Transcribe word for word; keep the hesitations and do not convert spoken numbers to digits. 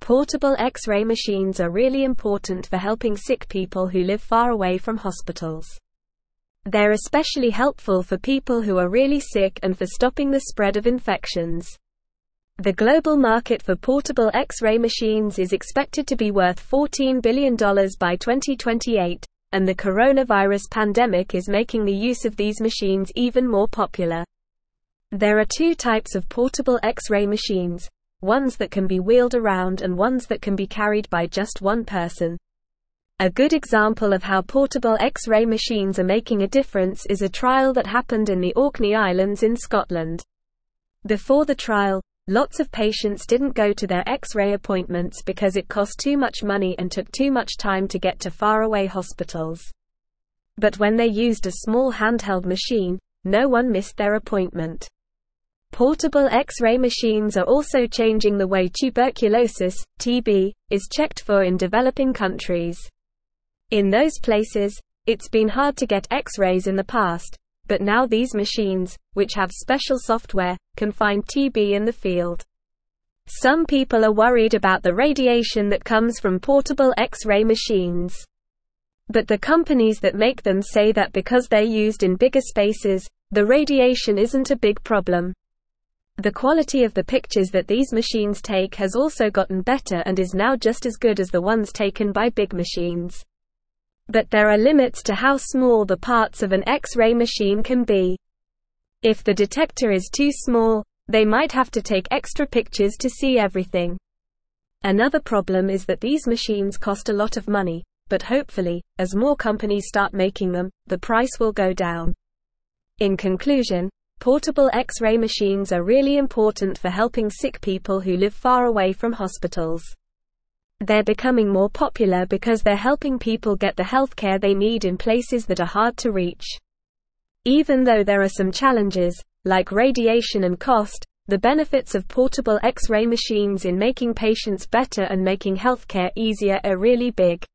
Portable X-ray machines are really important for helping sick people who live far away from hospitals. They're especially helpful for people who are really sick and for stopping the spread of infections. The global market for portable X-ray machines is expected to be worth fourteen billion dollars by twenty twenty-eight, and the coronavirus pandemic is making the use of these machines even more popular. There are two types of portable X-ray machines, ones that can be wheeled around and ones that can be carried by just one person. A good example of how portable X-ray machines are making a difference is a trial that happened in the Orkney Islands in Scotland. Before the trial, lots of patients didn't go to their X-ray appointments because it cost too much money and took too much time to get to faraway hospitals. But when they used a small handheld machine, no one missed their appointment. Portable X-ray machines are also changing the way tuberculosis, T B, is checked for in developing countries. In those places, it's been hard to get X-rays in the past, but now these machines, which have special software, can find T B in the field. Some people are worried about the radiation that comes from portable X-ray machines. But the companies that make them say that because they're used in bigger spaces, the radiation isn't a big problem. The quality of the pictures that these machines take has also gotten better and is now just as good as the ones taken by big machines. But there are limits to how small the parts of an X-ray machine can be. If the detector is too small, they might have to take extra pictures to see everything. Another problem is that these machines cost a lot of money, but hopefully, as more companies start making them, the price will go down. In conclusion, portable X-ray machines are really important for helping sick people who live far away from hospitals. They're becoming more popular because they're helping people get the healthcare they need in places that are hard to reach. Even though there are some challenges, like radiation and cost, the benefits of portable X-ray machines in making patients better and making healthcare easier are really big.